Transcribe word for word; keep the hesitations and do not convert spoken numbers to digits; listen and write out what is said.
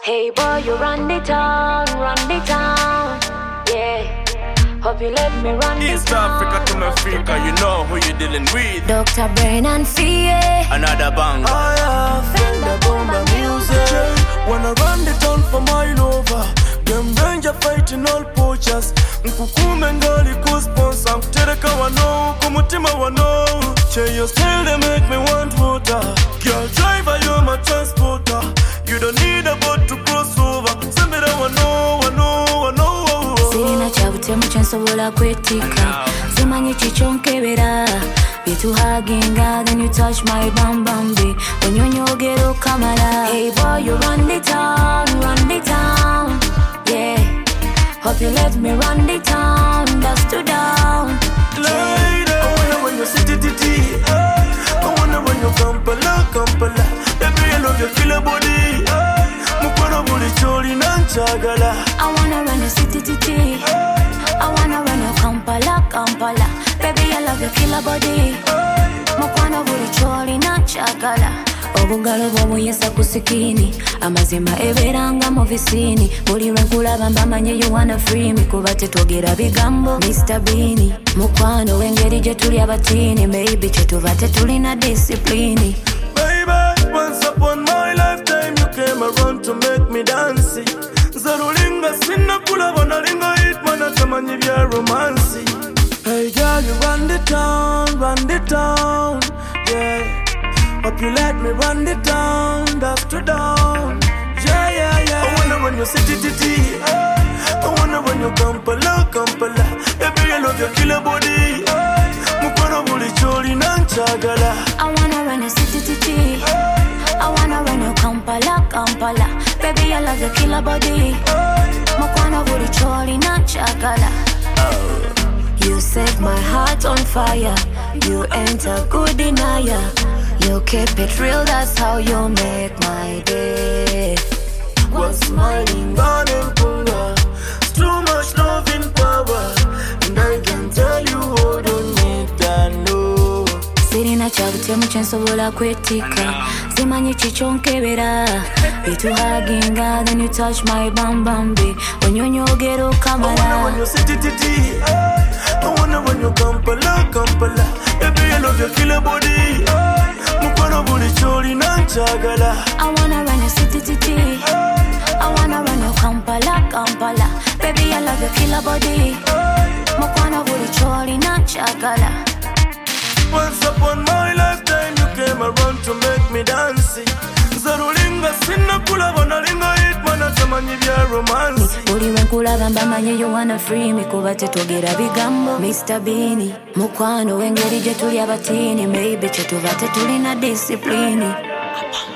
Hey boy, you run the town, run the town, yeah. Hope you let me run the East town. Africa to Africa, you know who you dealing with. Doctor Brain and Fie. Another bang. I have Fender Bomba music. Wanna run the town for mile over. Them danger fighting all poachers. Nkukume ngali kusponsor. Mtereka wano, kumutima wano. Che your style they make me want water. Girl driver, you're my transporter. You don't need a boat to cross over. Send me that wano, wano, wano. Sirina chabute muchansobola kwetika. Simanyi chichonkebera. Bitu hugging, then you touch my bam bam be. When you nyogero kamala. Hey boy, you run the town, run the town, yeah. Hope you let me run the town, that's to down. Lady, I wonder when you sit it, it, I wonder when you Kampala, Kampala. Baby, I love your killer body. Mukwana buli choli nanchagala. I wanna run your city, titi. I wanna run your Kampala, Kampala. Baby, I love your killer body. Mukwana buli choli nanchagala. Obugalo bw'omuyisa ku sikini. Amazima eberanga mu visini. Buli lwe nkulaba mbamanye you wanna free me. Kuba tetwogera bigambo Mister Beanie. Mukwano w'engeri gye tuli abatini. Maybe kye tuva tetulina discipline. Baby, once upon my lifetime you came around to make me dance. Zarulinga sinna kulaba nalinga hitman atamanyi bya romance. Hey girl, you run the town, run the town, yeah. Hope you let me run the town, that's to down. Yeah, yeah, yeah. I wonder when you sit it, it, I wonder when you Kampala, Kampala. Baby, I love your killer body. Mukwana buli choli nanchagala. I wanna run your city, titi. I wanna run your Kampala, Kampala. Baby, I love your killer body. Mukwana buli choli nanchagala. You set my heart on fire. You ain't a good denier. You keep it real, that's how you make my day. Was smiling on and kunga. It's too much love in power. And I can tell you all don't need that, no. Sirina chabute muchansobola kwetika. Simanyi chichonkebera. Bitu hugging, then you touch my bam bam be. When you nyogero kamala. I wonder when you sit it, it, I wonder when you Kampala, Kampala. Baby, I love your killer body. Mukwana buli choli nanchagala. I wanna run your city, titi. I wanna run your Kampala, Kampala. Baby, I love your killer body. Mukwana buli choli nanchagala. Once upon my lifetime you came around to make me dance. Zarulinga sinna kulaba nalinga hitman atamanyi bya romance. Buli lwe nkulaba mbamanye you wanna free me. Kuba tetwogera bigambo Mister Beanie. Mukwano w'engeri gye tuli abatini. Maybe kye tuva tetulina discipline.